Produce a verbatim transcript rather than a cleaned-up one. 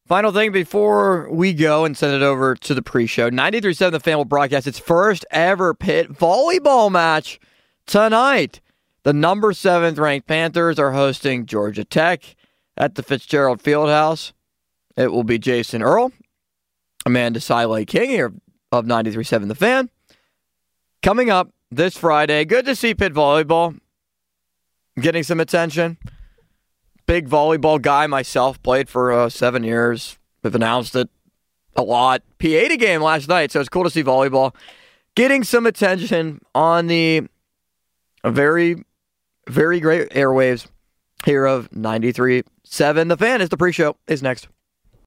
Final thing before we go and send it over to the pre-show. ninety-three point seven The Fan will broadcast its first ever Pitt volleyball match tonight. The number seventh ranked Panthers are hosting Georgia Tech at the Fitzgerald Fieldhouse. It will be Jason Earl, Amanda Siley King here of ninety-three point seven The Fan. Coming up this Friday, good to see Pitt volleyball getting some attention. Big volleyball guy myself, played for uh, seven years. We've announced it a lot. P A'd a game last night, so it's cool to see volleyball getting some attention on the very, very great airwaves here of ninety-three point seven The Fan. As the pre-show is next.